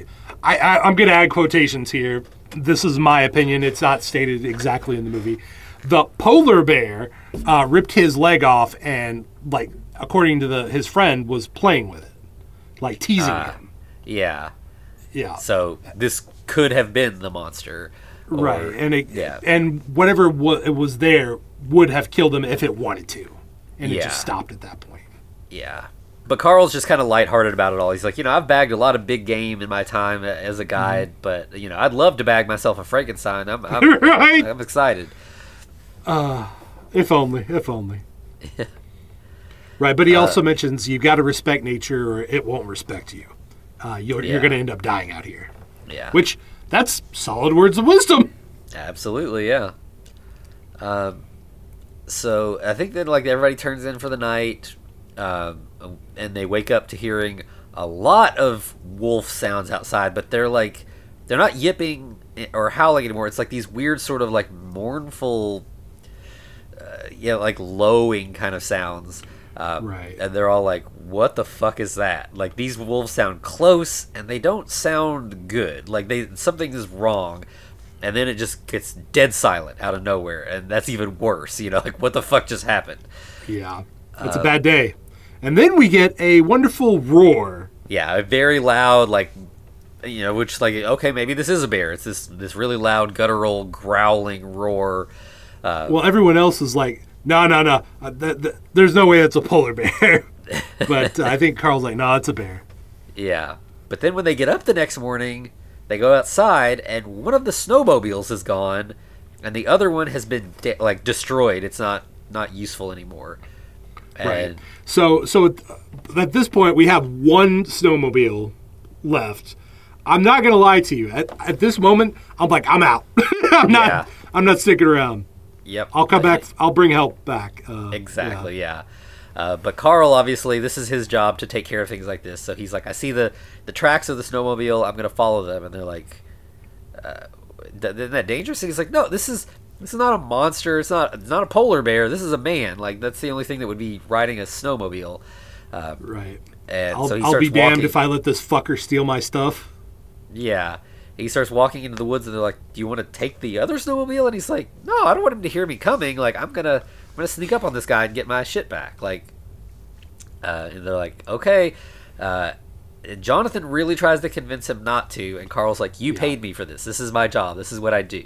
I'm going to add quotations here. This is my opinion. It's not stated exactly in the movie. The polar bear ripped his leg off and, like, according to his friend, was playing with it. Like, teasing him. Yeah. Yeah. So this could have been the monster. Right. And whatever it was there would have killed him if it wanted to. And it just stopped at that point. Yeah. But Carl's just kind of lighthearted about it all. He's like, I've bagged a lot of big game in my time as a guide, but I'd love to bag myself a Frankenstein. I'm Right? I'm excited. If only. Right, but he also mentions you got to respect nature, or it won't respect you. You're going to end up dying out here. Yeah. Which that's solid words of wisdom. Absolutely, yeah. So I think that like everybody turns in for the night, and they wake up to hearing a lot of wolf sounds outside, but they're not yipping or howling anymore. It's like these weird sort of like mournful, like lowing kind of sounds. Right. And they're all like, what the fuck is that? Like, these wolves sound close, and they don't sound good. Like, something is wrong. And then it just gets dead silent out of nowhere, and that's even worse. Like, what the fuck just happened? Yeah. It's a bad day. And then we get a wonderful roar. Yeah, a very loud, like, which, like, okay, maybe this is a bear. It's this really loud, guttural, growling roar. Well, everyone else is like, no. There's no way it's a polar bear. But I think Carl's like, no, it's a bear. Yeah. But then when they get up the next morning, they go outside, and one of the snowmobiles is gone, and the other one has been, destroyed. It's not useful anymore. And right. So at this point, we have one snowmobile left. I'm not going to lie to you. At this moment, I'm like, I'm out. I'm not sticking around. Yep. I'll come back. I'll bring help back. Exactly, yeah. But Carl, obviously, this is his job to take care of things like this. So he's like, I see the tracks of the snowmobile. I'm going to follow them. And they're like, isn't that dangerous? And he's like, no, this is not a monster. It's not a polar bear. This is a man. Like, that's the only thing that would be riding a snowmobile. Right. And I'll so he starts be damned walking. if I let this fucker steal my stuff. Yeah. He starts walking into the woods, and they're like, do you want to take the other snowmobile? And he's like, no, I don't want him to hear me coming. Like, I'm gonna sneak up on this guy and get my shit back. Like, and they're like, okay. And Jonathan really tries to convince him not to, and Carl's like, you paid me for this. This is my job. This is what I do.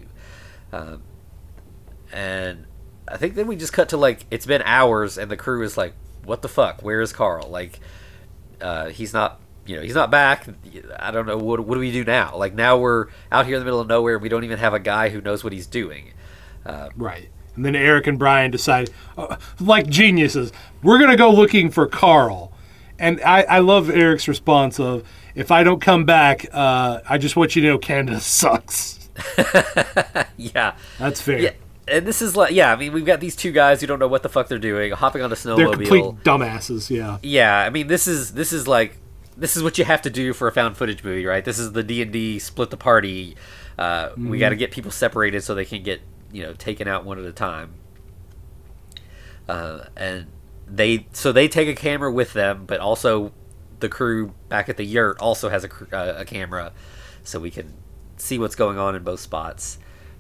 And I think then we just cut to, like, it's been hours, and the crew is like, what the fuck? Where is Carl? Like, he's not back. I don't know. What do we do now? Like, now we're out here in the middle of nowhere, and we don't even have a guy who knows what he's doing. Right. And then Eric and Brian decide, like geniuses, we're going to go looking for Carl. And I love Eric's response of, if I don't come back, I just want you to know Canada sucks. Yeah. That's fair. Yeah. And this is like, yeah, I mean, we've got these two guys who don't know what the fuck they're doing, hopping on a snowmobile. They're complete dumbasses, yeah. Yeah, I mean, this is what you have to do for a found footage movie, right? This is the D&D split the party. We got to get people separated so they can get, taken out one at a time. And they take a camera with them, but also the crew back at the yurt also has a camera, so we can see what's going on in both spots.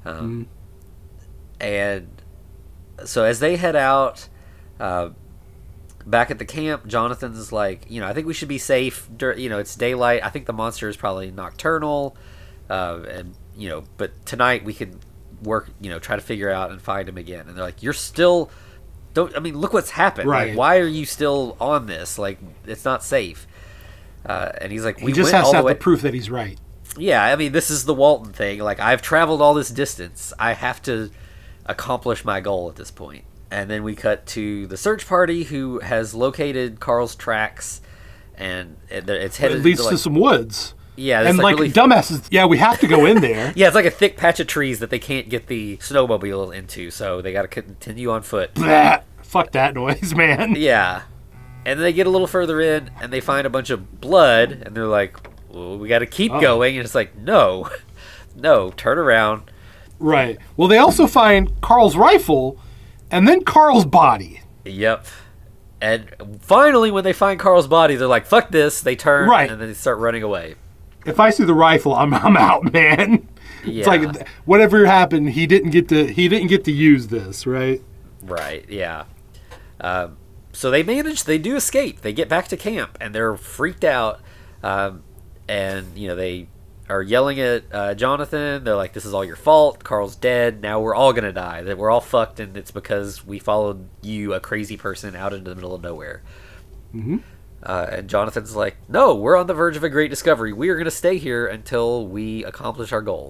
And so as they head out, back at the camp, Jonathan's like, I think we should be safe. It's daylight. I think the monster is probably nocturnal, and but tonight we can work. Try to figure out and find him again. And they're like, you're still. Look what's happened. Right. Like, why are you still on this? Like, it's not safe. And he's like, he just has to have the proof that he's right. Yeah, I mean, this is the Walton thing. Like, I've traveled all this distance. I have to accomplish my goal at this point. And then we cut to the search party, who has located Carl's tracks, and it's headed. It leads to some woods. Yeah, and like really dumbasses. Yeah, we have to go in there. Yeah, it's like a thick patch of trees that they can't get the snowmobile into, so they got to continue on foot. Blah, fuck that noise, man. Yeah, and then they get a little further in, and they find a bunch of blood, and they're like, well, we got to keep going, and it's like, no, turn around. Right. Well, they also find Carl's rifle, and then Carl's body. Yep. And finally, when they find Carl's body, they're like, fuck this. They turn, right. And then they start running away. If I see the rifle, I'm out, man. Yeah. It's like, whatever happened, he didn't get to use this, right? Right, yeah. So they do escape. They get back to camp, and they're freaked out. And, they are yelling at Jonathan. They're like, this is all your fault. Carl's dead. Now we're all going to die. That we're all fucked, and it's because we followed you, a crazy person, out into the middle of nowhere. Mm-hmm. And Jonathan's like, no, we're on the verge of a great discovery. We are going to stay here until we accomplish our goal.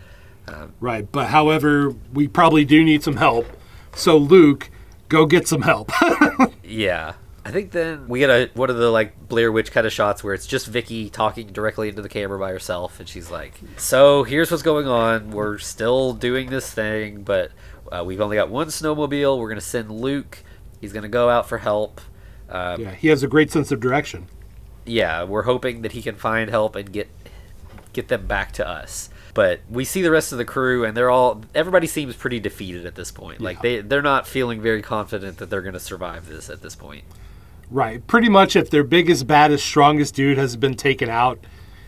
Right, but however, we probably do need some help. So Luke, go get some help. Yeah. I think then we get one of the like Blair Witch kind of shots where it's just Vicky talking directly into the camera by herself, and she's like, so here's what's going on. We're still doing this thing, but we've only got one snowmobile. We're going to send Luke. He's going to go out for help. Yeah, he has a great sense of direction. Yeah, we're hoping that he can find help and get them back to us. But we see the rest of the crew, and everybody seems pretty defeated at this point. Like they're not feeling very confident that they're going to survive this at this point. Right. Pretty much if their biggest, baddest, strongest dude has been taken out,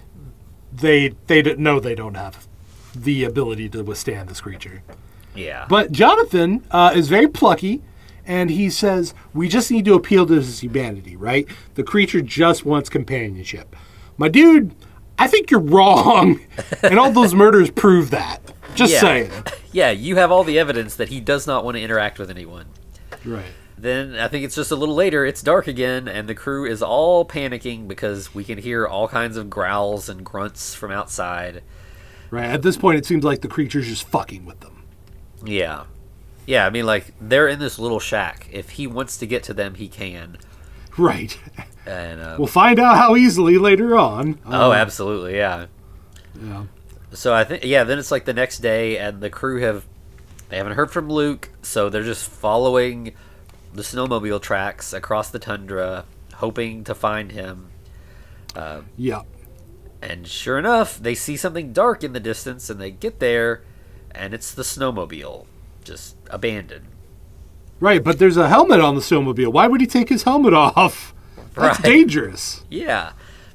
they know they don't have the ability to withstand this creature. Yeah. But Jonathan is very plucky, and he says, we just need to appeal to his humanity, right? The creature just wants companionship. My dude, I think you're wrong, and all those murders prove that. Just saying. Yeah, you have all the evidence that he does not want to interact with anyone. Right. Then I think it's just a little later, it's dark again, and the crew is all panicking because we can hear all kinds of growls and grunts from outside. Right. At this point, it seems like the creature's just fucking with them. Yeah. Yeah, I mean, like, they're in this little shack. If he wants to get to them, he can. Right. And we'll find out how easily later on. Oh, absolutely, yeah. Yeah. So I think, then it's like the next day, and the crew they haven't heard from Luke, so they're just following the snowmobile tracks across the tundra, hoping to find him. Yeah. And sure enough, they see something dark in the distance, and they get there, and it's the snowmobile, just abandoned. Right, but there's a helmet on the snowmobile. Why would he take his helmet off? That's dangerous. Yeah.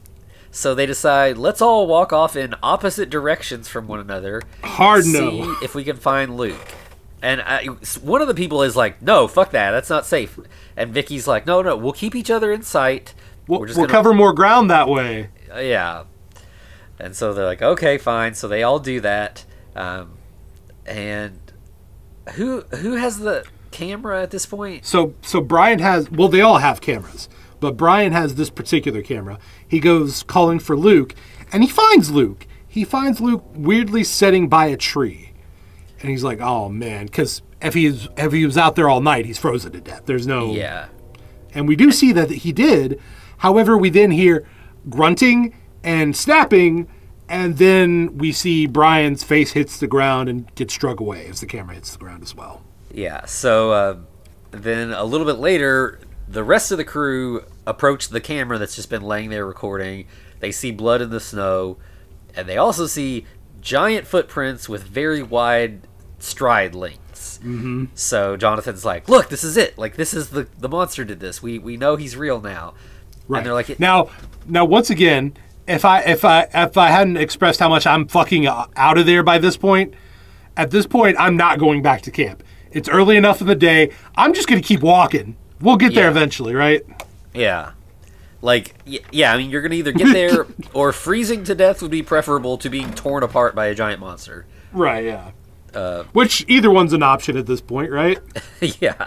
So they decide, let's all walk off in opposite directions from one another. Hard see no. if we can find Luke. And one of the people is like, no, fuck that. That's not safe. And Vicky's like, no, we'll keep each other in sight. We'll cover more ground that way. Yeah. And so they're like, okay, fine. So they all do that. And who has the camera at this point? So Brian has, well, they all have cameras, but Brian has this particular camera. He goes calling for Luke, and he finds Luke. He finds Luke weirdly sitting by a tree. And he's like, oh, man, because if he was out there all night, he's frozen to death. There's no... Yeah. And we do see that he did. However, we then hear grunting and snapping, and then we see Brian's face hits the ground and gets struck away as the camera hits the ground as well. Yeah, so then a little bit later, the rest of the crew approach the camera that's just been laying there recording. They see blood in the snow, and they also see giant footprints with very wide stride lengths. Mm-hmm. So Jonathan's like, look, this is it. Like, this is the monster did this. We know he's real now. Right. And they're like, now once again, if I hadn't expressed how much I'm fucking out of there by this point, at this point I'm not going back to camp. It's early enough in the day. I'm just going to keep walking. We'll get there eventually, right? Yeah. Like, yeah, I mean, you're going to either get there or freezing to death would be preferable to being torn apart by a giant monster. Right, yeah. Which either one's an option at this point, right? Yeah.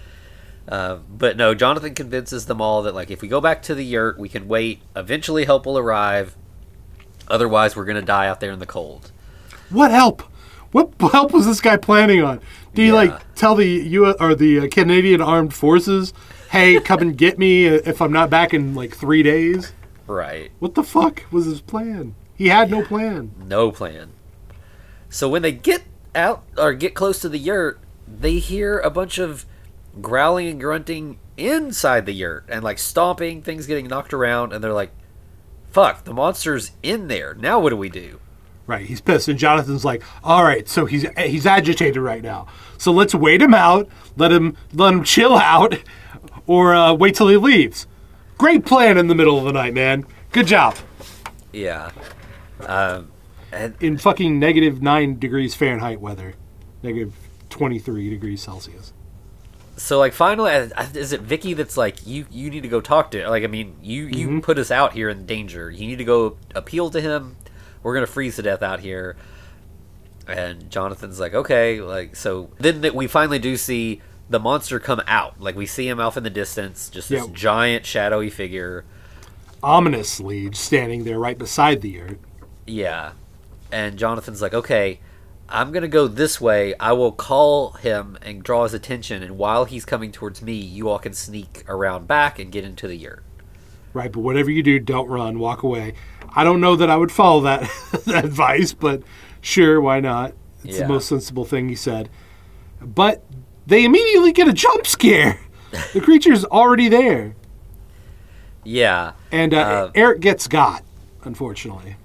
But no, Jonathan convinces them all that, like, if we go back to the yurt, we can wait. Eventually help will arrive. Otherwise, we're going to die out there in the cold. What help? What help was this guy planning on? Did he, like, tell the U.S. or the Canadian Armed Forces, hey, come and get me if I'm not back in, like, 3 days? Right. What the fuck was his plan? He had no plan. No plan. So when they get out or get close to the yurt, they hear a bunch of growling and grunting inside the yurt and like stomping, things getting knocked around, and they're like, fuck, the monster's in there. Now what do we do? Right, he's pissed, and Jonathan's like, all right, so he's agitated right now. So let's wait him out, let him chill out, or wait till he leaves. Great plan in the middle of the night, man. Good job. Yeah. In fucking -9 degrees Fahrenheit weather. -23 degrees Celsius. So, like, finally, is it Vicky that's like, you need to go talk to him? Like, I mean, you put us out here in danger. You need to go appeal to him. We're going to freeze to death out here. And Jonathan's like, okay. Like, so then we finally do see the monster come out. Like, we see him off in the distance, just this Yeah. giant shadowy figure. Ominously standing there right beside the yurt. Yeah. And Jonathan's like, okay, I'm going to go this way. I will call him and draw his attention. And while he's coming towards me, you all can sneak around back and get into the yurt. Right, but whatever you do, don't run, walk away. I don't know that I would follow that, that advice, but sure, why not? It's the most sensible thing he said. But they immediately get a jump scare. The creature's already there. Yeah. And Eric gets got, unfortunately.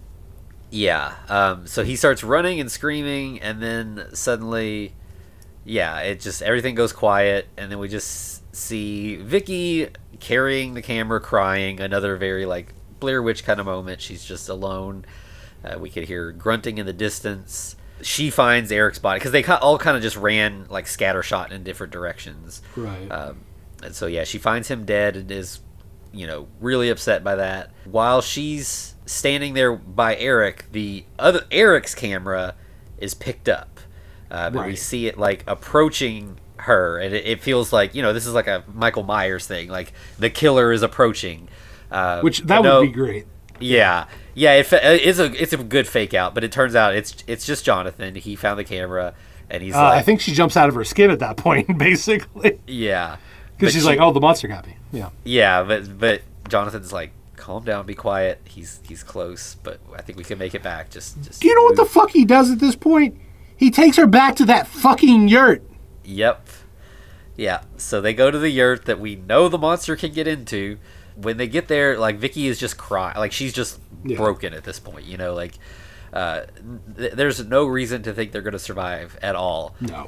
Yeah. So he starts running and screaming, and then suddenly, everything goes quiet, and then we just see Vicky carrying the camera, crying. Another very, like, Blair Witch kind of moment. She's just alone. We could hear grunting in the distance. She finds Eric's body, because they all kind of just ran, like, scattershot in different directions. Right. And so, she finds him dead and is, really upset by that. While she's standing there by Eric, the other Eric's camera is picked up. And we see it, like, approaching her, and it feels like, this is like a Michael Myers thing, like the killer is approaching. Which that would be great. Yeah, it's a good fake out, but it turns out it's just Jonathan. He found the camera, and he's like, I think she jumps out of her skin at that point, basically. Yeah, because she's like, "Oh, the monster got me." Yeah. Yeah, but Jonathan's like, "Calm down, be quiet. He's close, but I think we can make it back." Just. Do you know what the fuck he does at this point? He takes her back to that fucking yurt. Yep. Yeah. So they go to the yurt that we know the monster can get into. When they get there, like, Vicky is just crying. Like, she's just broken at this point, like, there's no reason to think they're going to survive at all. No.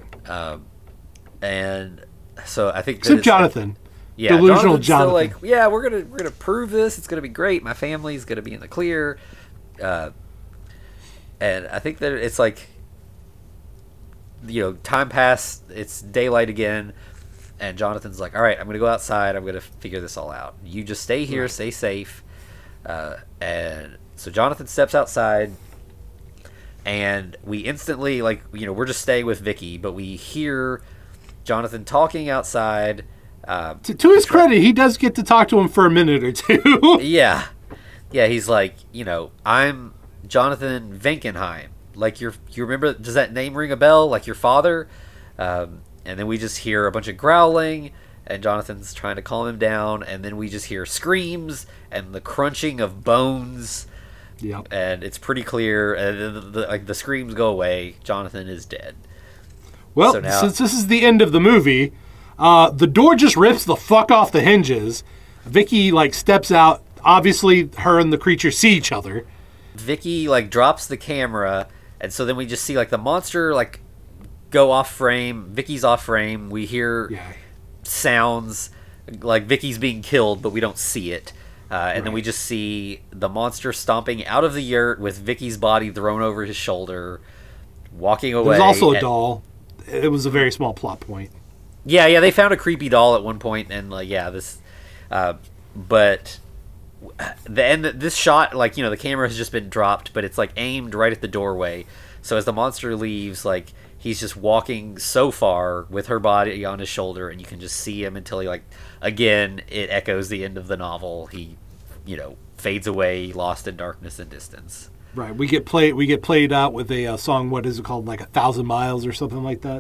And so I think... Except Jonathan. Like, yeah, delusional Jonathan's Jonathan. Still like, yeah, we're gonna prove this. It's going to be great. My family's going to be in the clear. And I think that it's like, time passed. It's daylight again. And Jonathan's like, all right, I'm going to go outside. I'm going to figure this all out. You just stay here, stay safe. And so Jonathan steps outside, and we instantly, like, we're just staying with Vicky, but we hear Jonathan talking outside. To his credit, he does get to talk to him for a minute or two. Yeah, he's like, I'm Jonathan Venkenheim. Like, you remember, does that name ring a bell? Like your father? And then we just hear a bunch of growling, and Jonathan's trying to calm him down, and then we just hear screams and the crunching of bones. Yep. And it's pretty clear, and the screams go away. Jonathan is dead. Well, so now, since this is the end of the movie, the door just rips the fuck off the hinges. Vicky, like, steps out. Obviously, her and the creature see each other. Vicky, like, drops the camera, and so then we just see, like, the monster, like, go off frame. Vicky's off frame. We hear sounds like Vicky's being killed, but we don't see it. And then we just see the monster stomping out of the yurt with Vicky's body thrown over his shoulder, walking away. There's also a doll. It was a very small plot point. Yeah, they found a creepy doll at one point, and this. But this shot, like, the camera has just been dropped, but it's like aimed right at the doorway. So as the monster leaves, like, he's just walking so far with her body on his shoulder, and you can just see him until he, like, again, it echoes the end of the novel. He, fades away, lost in darkness and distance. Right. We get played out with a song. What is it called? Like 1,000 Miles or something like that.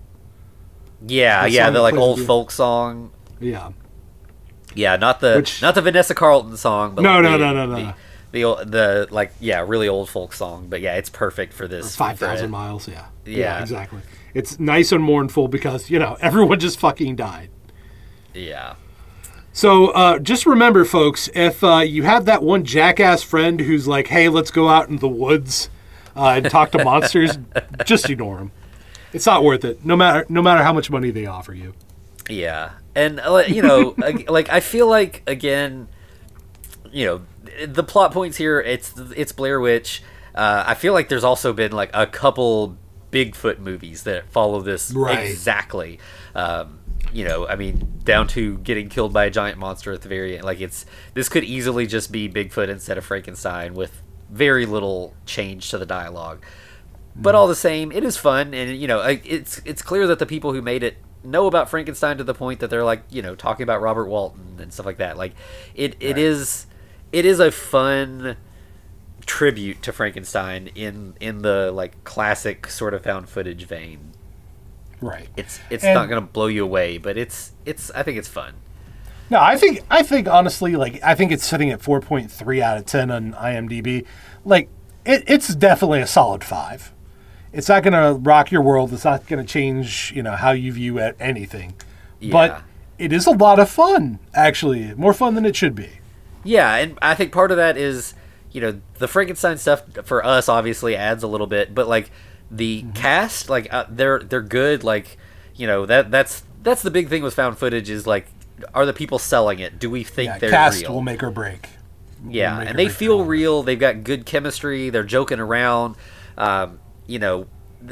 Yeah, the like old folk song. Yeah. Yeah, not the Vanessa Carlton song, but no. The like, really old folk song, but it's perfect for this. 5,000 Miles, yeah, exactly. It's nice and mournful because everyone just fucking died. Yeah. So just remember, folks, if you have that one jackass friend who's like, "Hey, let's go out in the woods and talk to monsters," just ignore him. It's not worth it. No matter how much money they offer you. Yeah, and like, I feel like, again, the plot points here, it's Blair Witch. I feel like there's also been, like, a couple Bigfoot movies that follow this exactly. I mean, down to getting killed by a giant monster at the very end. Like, this could easily just be Bigfoot instead of Frankenstein with very little change to the dialogue. But all the same, it is fun, and it's clear that the people who made it know about Frankenstein to the point that they're like, you know, talking about Robert Walton and stuff like that. Like it is a fun tribute to Frankenstein in the like classic sort of found footage vein. Right. It's not going to blow you away, but it's I think it's fun. No, I think honestly, like, I think it's sitting at 4.3 out of 10 on IMDb. Like, it's definitely a solid 5. It's not going to rock your world. It's not going to change, you know, how you view anything. Yeah. But it is a lot of fun, actually. More fun than it should be. Yeah, and I think part of that is, you know, the Frankenstein stuff for us obviously adds a little bit, but like the cast, like they're good. Like, you know, that's the big thing with found footage is like, are the people selling it? Do we think they're cast real? will make or break. Yeah, and they feel real. They've got good chemistry. They're joking around. You know,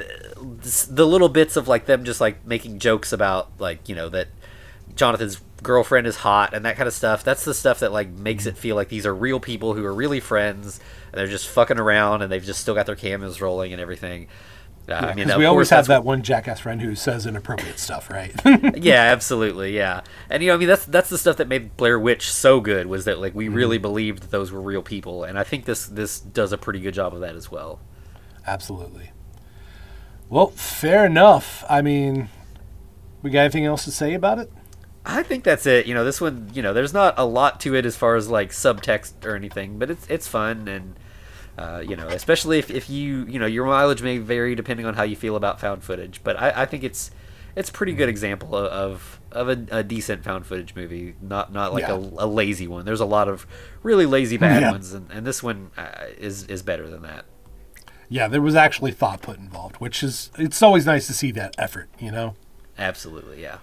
the little bits of like them just like making jokes about like, you know, that Jonathan's girlfriend is hot and that kind of stuff. That's the stuff that like makes it feel like these are real people who are really friends and they're just fucking around and they've just still got their cameras rolling and everything. I mean, we always have that one jackass friend who says inappropriate stuff, right? Yeah, absolutely, yeah. And, you know, I mean, that's the stuff that made Blair Witch so good, was that, like, we really believed that those were real people. And I think this does a pretty good job of that as well. Absolutely. Well, fair enough. I mean, we got anything else to say about it? I think that's it. You know, this one, you know, there's not a lot to it as far as, like, subtext or anything, but it's fun and... you know, especially if you know, your mileage may vary depending on how you feel about found footage, but I think it's a pretty good example of a decent found footage movie, not like a lazy one. There's a lot of really lazy bad ones, and this one is better than that. Yeah, there was actually thought put involved, which is, it's always nice to see that effort, you know? Absolutely, yeah.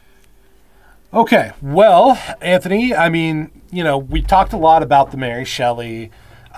Okay, well, Anthony, I mean, you know, we talked a lot about the Mary Shelley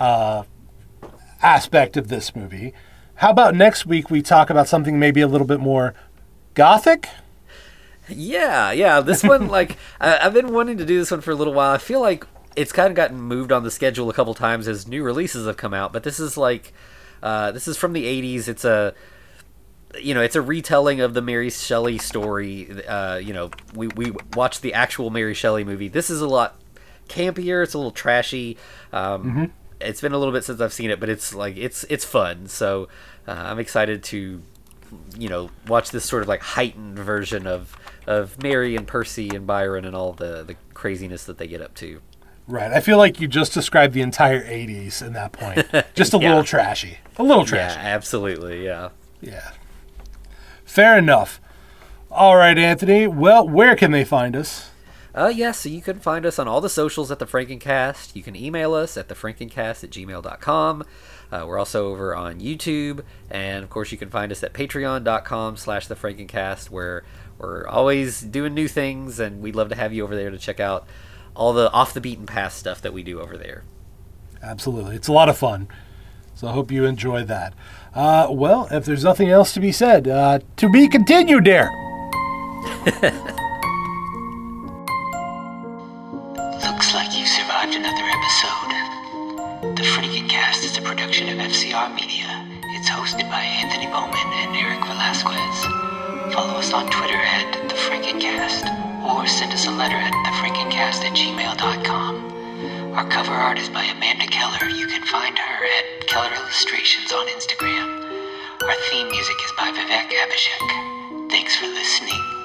aspect of this movie. How about next week we talk about something maybe a little bit more gothic? Yeah. This one, like, I've been wanting to do this one for a little while. I feel like it's kind of gotten moved on the schedule a couple times as new releases have come out, but this is like, this is from the 80s. It's a, you know, it's a retelling of the Mary Shelley story. You know, we watched the actual Mary Shelley movie. This is a lot campier. It's a little trashy. It's been a little bit since I've seen it, but it's like it's fun. So I'm excited to, you know, watch this sort of like heightened version of Mary and Percy and Byron and all the craziness that they get up to. Right. I feel like you just described the entire 80s in that point. Just a little trashy. A little trashy. Yeah, absolutely. Yeah. Yeah. Fair enough. All right, Anthony. Well, where can they find us? So you can find us on all the socials at The Frankencast. You can email us at thefrankencast@gmail.com. We're also over on YouTube. And, of course, you can find us at patreon.com/thefrankencast, where we're always doing new things, and we'd love to have you over there to check out all the off-the-beaten-path stuff that we do over there. Absolutely. It's a lot of fun. So I hope you enjoy that. Well, if there's nothing else to be said, to be continued there. Looks like you've survived another episode. The Frankencast is a production of FCR Media. It's hosted by Anthony Bowman and Eric Velasquez. Follow us on Twitter at The Frankencast, or send us a letter at thefrankencast@gmail.com. Our cover art is by Amanda Keller. You can find her at Keller Illustrations on Instagram. Our theme music is by Vivek Abhishek. Thanks for listening.